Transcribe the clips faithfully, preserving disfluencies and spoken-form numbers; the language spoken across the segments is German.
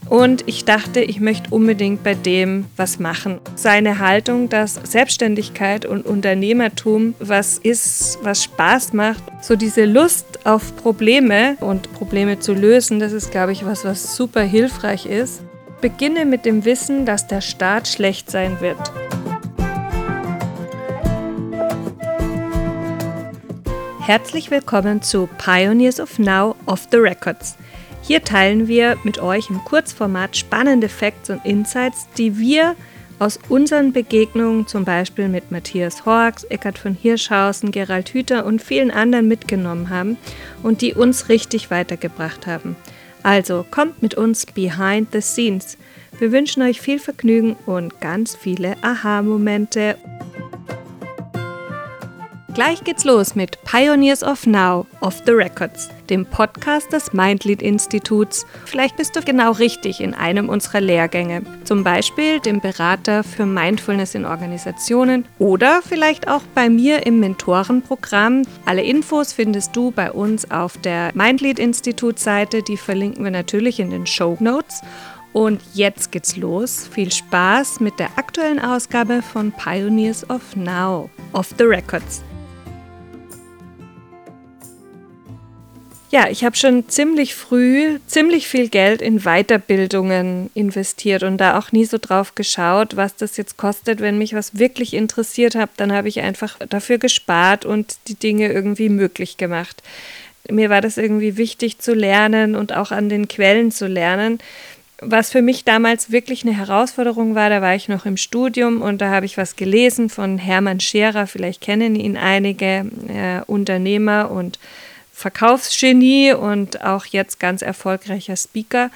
Und ich dachte, ich möchte unbedingt bei dem was machen. Seine Haltung, dass Selbstständigkeit und Unternehmertum was ist, was Spaß macht. So diese Lust auf Probleme und Probleme zu lösen, das ist, glaube ich, was, was super hilfreich ist. Beginne mit dem Wissen, dass der Start schlecht sein wird. Herzlich willkommen zu Pioneers of Now Off the Records. Hier teilen wir mit euch im Kurzformat spannende Facts und Insights, die wir aus unseren Begegnungen zum Beispiel mit Matthias Horks, Eckhard von Hirschhausen, Gerald Hüther und vielen anderen mitgenommen haben und die uns richtig weitergebracht haben. Also kommt mit uns behind the scenes. Wir wünschen euch viel Vergnügen und ganz viele Aha-Momente. Gleich geht's los mit Pioneers of Now, Off the Records, dem Podcast des Mindlead-Instituts. Vielleicht bist du genau richtig in einem unserer Lehrgänge, zum Beispiel dem Berater für Mindfulness in Organisationen oder vielleicht auch bei mir im Mentorenprogramm. Alle Infos findest du bei uns auf der Mindlead-Institut-Seite, die verlinken wir natürlich in den Shownotes. Und jetzt geht's los. Viel Spaß mit der aktuellen Ausgabe von Pioneers of Now, Off the Records. Ja, ich habe schon ziemlich früh ziemlich viel Geld in Weiterbildungen investiert und da auch nie so drauf geschaut, was das jetzt kostet. Wenn mich was wirklich interessiert hat, dann habe ich einfach dafür gespart und die Dinge irgendwie möglich gemacht. Mir war das irgendwie wichtig zu lernen und auch an den Quellen zu lernen. Was für mich damals wirklich eine Herausforderung war, da war ich noch im Studium und da habe ich was gelesen von Hermann Scherer, vielleicht kennen ihn einige, äh, Unternehmer und Verkaufsgenie und auch jetzt ganz erfolgreicher Speaker.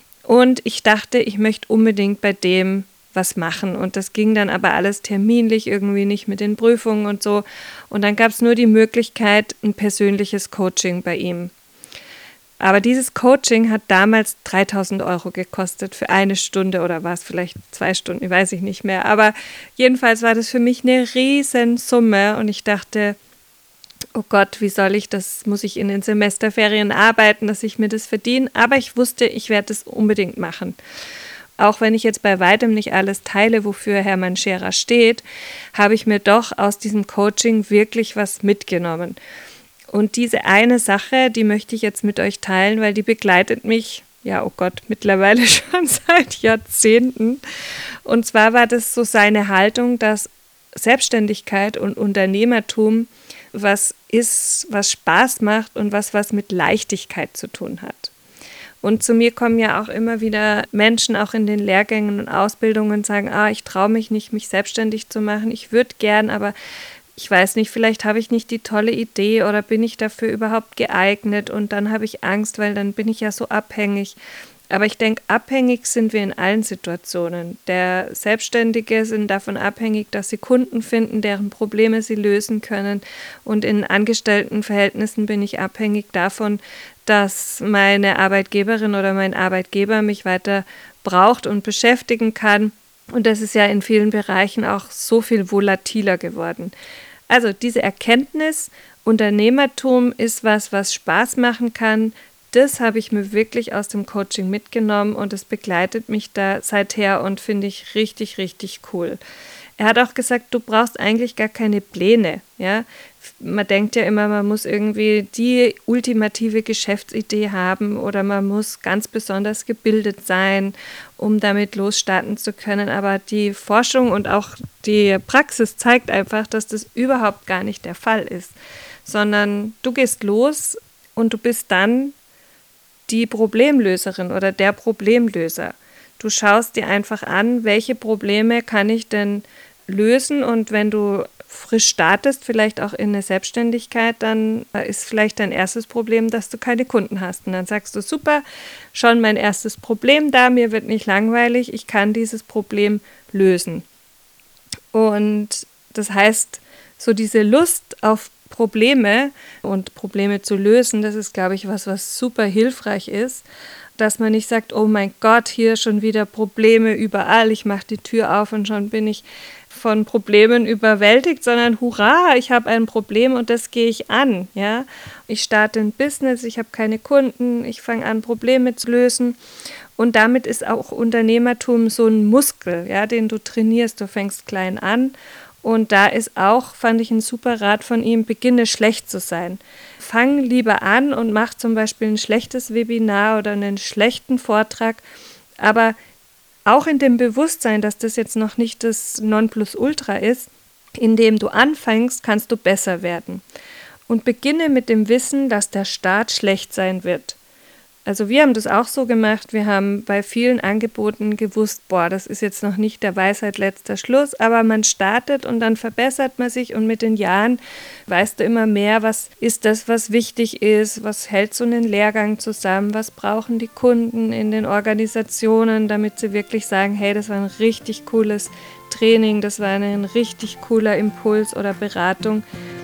Und ich dachte, ich möchte unbedingt bei dem was machen. Und das ging dann aber alles terminlich irgendwie nicht mit den Prüfungen und so. Und dann gab es nur die Möglichkeit, ein persönliches Coaching bei ihm. Aber dieses Coaching hat damals dreitausend Euro gekostet für eine Stunde oder war es vielleicht zwei Stunden, weiß ich nicht mehr. Aber jedenfalls war das für mich eine riesen Summe und ich dachte, oh Gott, wie soll ich das, muss ich in den Semesterferien arbeiten, dass ich mir das verdiene. Aber ich wusste, ich werde es unbedingt machen. Auch wenn ich jetzt bei weitem nicht alles teile, wofür Hermann Scherer steht, habe ich mir doch aus diesem Coaching wirklich was mitgenommen. Und diese eine Sache, die möchte ich jetzt mit euch teilen, weil die begleitet mich, ja, oh Gott, mittlerweile schon seit Jahrzehnten. Und zwar war das so seine Haltung, dass Selbstständigkeit und Unternehmertum was ist, was Spaß macht und was was mit Leichtigkeit zu tun hat. Und zu mir kommen ja auch immer wieder Menschen, auch in den Lehrgängen und Ausbildungen, sagen, ah, ich traue mich nicht, mich selbstständig zu machen. Ich würde gern, aber ich weiß nicht, vielleicht habe ich nicht die tolle Idee oder bin ich dafür überhaupt geeignet und dann habe ich Angst, weil dann bin ich ja so abhängig. Aber ich denke, abhängig sind wir in allen Situationen. Der Selbstständige sind davon abhängig, dass sie Kunden finden, deren Probleme sie lösen können. Und in Angestelltenverhältnissen bin ich abhängig davon, dass meine Arbeitgeberin oder mein Arbeitgeber mich weiter braucht und beschäftigen kann. Und das ist ja in vielen Bereichen auch so viel volatiler geworden. Also diese Erkenntnis, Unternehmertum ist was, was Spaß machen kann. Das habe ich mir wirklich aus dem Coaching mitgenommen und es begleitet mich da seither und finde ich richtig, richtig cool. Er hat auch gesagt, du brauchst eigentlich gar keine Pläne. Ja? Man denkt ja immer, man muss irgendwie die ultimative Geschäftsidee haben oder man muss ganz besonders gebildet sein, um damit losstarten zu können. Aber die Forschung und auch die Praxis zeigt einfach, dass das überhaupt gar nicht der Fall ist, sondern du gehst los und du bist dann die Problemlöserin oder der Problemlöser. Du schaust dir einfach an, welche Probleme kann ich denn lösen und wenn du frisch startest, vielleicht auch in eine Selbstständigkeit, dann ist vielleicht dein erstes Problem, dass du keine Kunden hast. Und dann sagst du, super, schon mein erstes Problem da, mir wird nicht langweilig, ich kann dieses Problem lösen. Und das heißt, so diese Lust auf Probleme und Probleme zu lösen, das ist, glaube ich, was, was super hilfreich ist, dass man nicht sagt, oh mein Gott, hier schon wieder Probleme überall, ich mache die Tür auf und schon bin ich von Problemen überwältigt, sondern hurra, ich habe ein Problem und das gehe ich an. Ja? Ich starte ein Business, ich habe keine Kunden, ich fange an, Probleme zu lösen. Und damit ist auch Unternehmertum so ein Muskel, ja, den du trainierst. Du fängst klein an. Und da ist auch, fand ich, ein super Rat von ihm, beginne schlecht zu sein. Fang lieber an und mach zum Beispiel ein schlechtes Webinar oder einen schlechten Vortrag, aber auch in dem Bewusstsein, dass das jetzt noch nicht das Nonplusultra ist, indem du anfängst, kannst du besser werden. Und beginne mit dem Wissen, dass der Start schlecht sein wird. Also wir haben das auch so gemacht, wir haben bei vielen Angeboten gewusst, boah, das ist jetzt noch nicht der Weisheit letzter Schluss, aber man startet und dann verbessert man sich und mit den Jahren weißt du immer mehr, was ist das, was wichtig ist, was hält so einen Lehrgang zusammen, was brauchen die Kunden in den Organisationen, damit sie wirklich sagen, hey, das war ein richtig cooles Training, das war ein richtig cooler Impuls oder Beratung.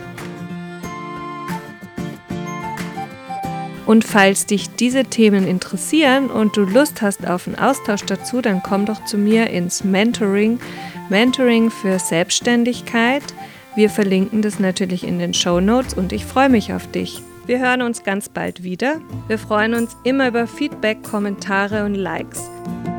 Und falls dich diese Themen interessieren und du Lust hast auf einen Austausch dazu, dann komm doch zu mir ins Mentoring, Mentoring für Selbstständigkeit. Wir verlinken das natürlich in den Shownotes und ich freue mich auf dich. Wir hören uns ganz bald wieder. Wir freuen uns immer über Feedback, Kommentare und Likes.